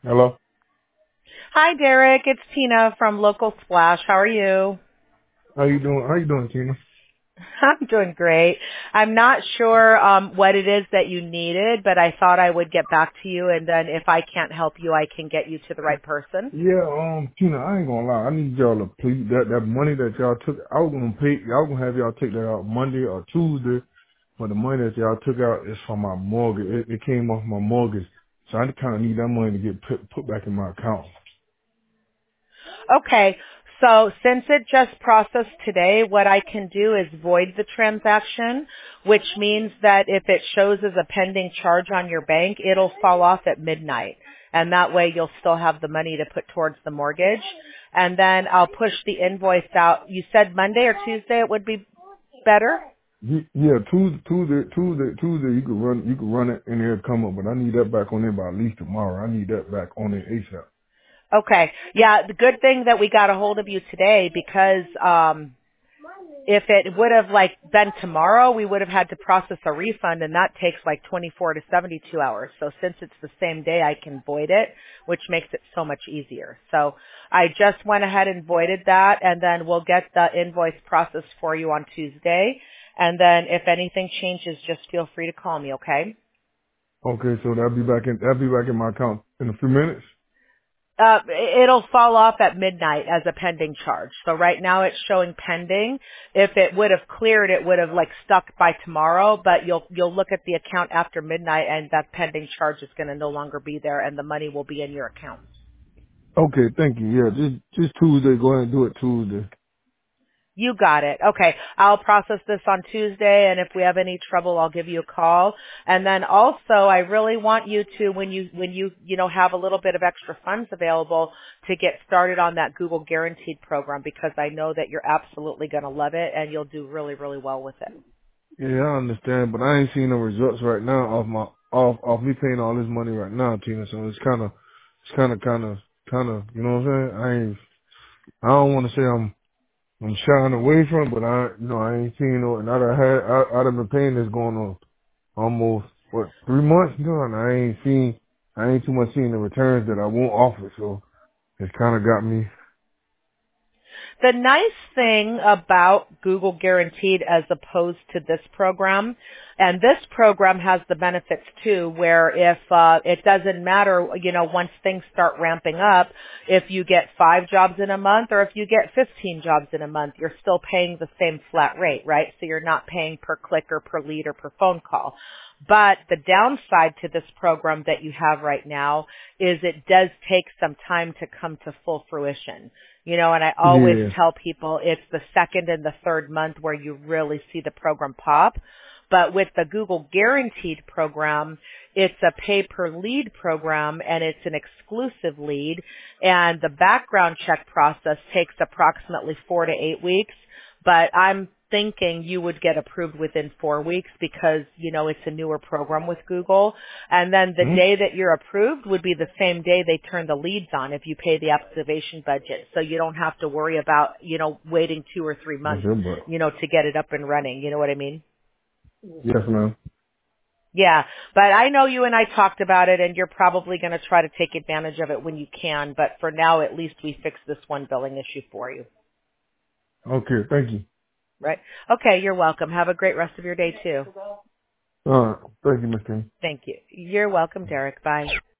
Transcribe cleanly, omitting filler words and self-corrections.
Hello. Hi, Derek. It's Tina from Local Splash. How are you? How you doing? How you doing, Tina? I'm doing great. I'm not sure what it is that you needed, but I thought I would get back to you, and then if I can't help you, I can get you to the right person. Yeah, Tina, I ain't gonna lie. I need y'all to please that money that y'all took. I was gonna pay. Y'all gonna have y'all take that out Monday or Tuesday. But the money that y'all took out is from my mortgage. It came off my mortgage, so I kind of need that money to get put back in my account. Okay. So since it just processed today, what I can do is void the transaction, which means that if it shows as a pending charge on your bank, it'll fall off at midnight. And that way you'll still have the money to put towards the mortgage. And then I'll push the invoice out. You said Monday or Tuesday it would be better? Yeah, Tuesday. You could run it and it'll come up. But I need that back on there by at least tomorrow. I need that back on there ASAP. Okay. Yeah, the good thing that we got a hold of you today because if it would have like been tomorrow, we would have had to process a refund and that takes like 24 to 72 hours. So since it's the same day, I can void it, which makes it so much easier. So I just went ahead and voided that and then we'll get the invoice processed for you on Tuesday. And then if anything changes, just feel free to call me, okay? Okay, so that'll be back in my account in a few minutes. It'll fall off at midnight as a pending charge. So right now it's showing pending. If it would have cleared, it would have like stuck by tomorrow, but you'll look at the account after midnight and that pending charge is going to no longer be there and the money will be in your account. Okay, thank you. Yeah, just Tuesday. Go ahead and do it Tuesday. You got it. Okay. I'll process this on Tuesday and if we have any trouble, I'll give you a call. And then also I really want you to, when you have a little bit of extra funds available to get started on that Google Guaranteed program because I know that you're absolutely going to love it and you'll do really, really well with it. Yeah, I understand, but I ain't seeing no results right now off me paying all this money right now, Tina. So it's kind of, you know what I'm saying? I don't want to say I'm shying away from it, but I ain't seeing no. And I'd have been paying this going on almost 3 months, and I ain't too much seeing the returns that I want off it. So it's kind of got me. The nice thing about Google Guaranteed as opposed to this program, and this program has the benefits too, where if it doesn't matter, once things start ramping up, if you get 5 jobs in a month or if you get 15 jobs in a month, you're still paying the same flat rate, right? So you're not paying per click or per lead or per phone call. But the downside to this program that you have right now is it does take some time to come to full fruition. And I always Yeah, tell people it's the second and the third month where you really see the program pop. But with the Google Guaranteed program, it's a pay per lead program and it's an exclusive lead and the background check process takes approximately 4 to 8 weeks. But I'm thinking you would get approved within 4 weeks because, it's a newer program with Google. And then the hmm day that you're approved would be the same day they turn the leads on if you pay the activation budget. So you don't have to worry about, waiting 2 or 3 that's months, your butt. to get it up and running. You know what I mean? Yes, ma'am. Yeah, but I know you and I talked about it and you're probably going to try to take advantage of it when you can. But for now, at least we fixed this one billing issue for you. Okay, thank you. Right? Okay, you're welcome. Have a great rest of your day too. All right, thank you, Miss King. Thank you. You're welcome, Derek. Bye.